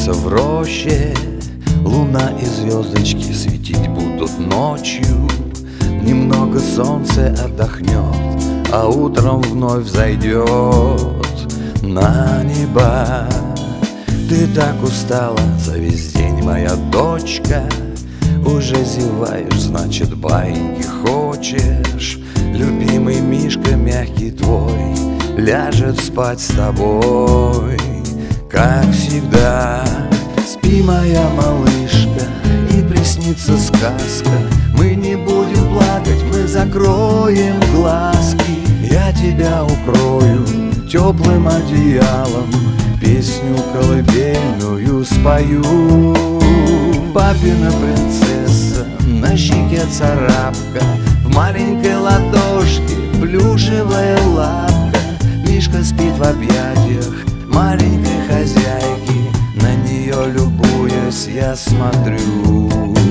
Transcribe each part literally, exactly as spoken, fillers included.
Встретимся в роще, луна и звездочки светить будут ночью. Немного солнце отдохнет, а утром вновь взойдет на небо. Ты так устала за весь день, моя дочка. Уже зеваешь, значит, баиньки хочешь. Любимый Мишка мягкий твой ляжет спать с тобой, как всегда. Спи, моя малышка, и приснится сказка. Мы не будем плакать, мы закроем глазки. Я тебя укрою теплым одеялом, песню колыбельную спою. Папина принцесса, на щеке царапка, в маленькой ладошке плюшевая лапка. Мишка спит в объятиях маленькой хозяйки, на нее любуясь я смотрю.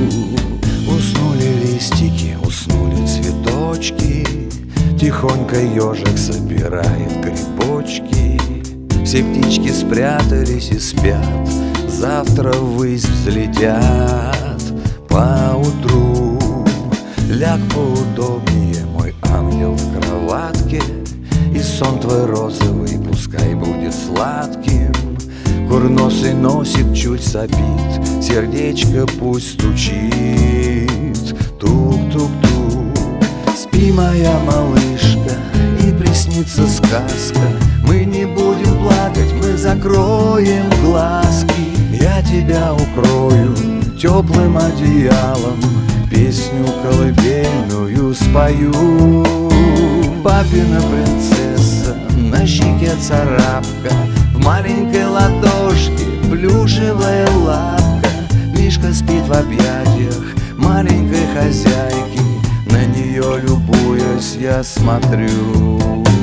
Уснули листики, уснули цветочки, тихонько ежик собирает грибочки. Все птички спрятались и спят, завтра ввысь взлетят поутру. Ляг поудобнее, мой ангел, в кроватке, и сон твой розовый пускай будет сладким. Курносый носик чуть сопит, сердечко пусть стучит. Тук-тук-тук. Спи, моя малышка, и приснится сказка. Мы не будем плакать, мы закроем глазки. Я тебя укрою теплым одеялом, песню колыбельную спою. Папина принцесса, на щеке царапка, в маленькой ладошке плюшевая лапка. Мишка спит в объятиях маленькой хозяйки, на нее любуясь я смотрю.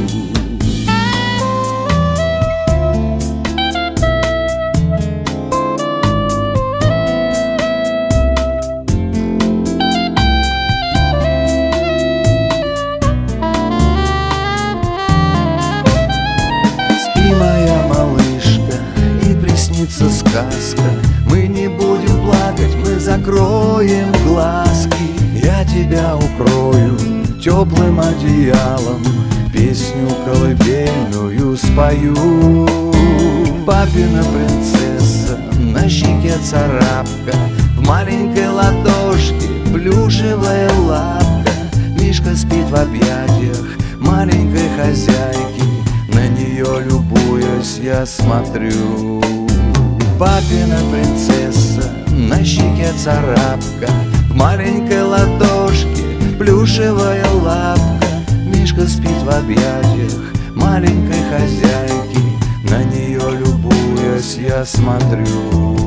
Моя малышка, и приснится сказка. Мы не будем плакать, мы закроем глазки. Я тебя укрою теплым одеялом, песню колыбельную спою. Папина принцесса, на щеке царапка, в маленькой ладошке плюшевая лапка. Мишка спит в объятиях маленькой хозяйки, на нее любуясь я смотрю. Папина принцесса, на щеке царапка, в маленькой ладошке плюшевая лапка. Мишка спит в объятиях маленькой хозяйки, на нее любуясь я смотрю.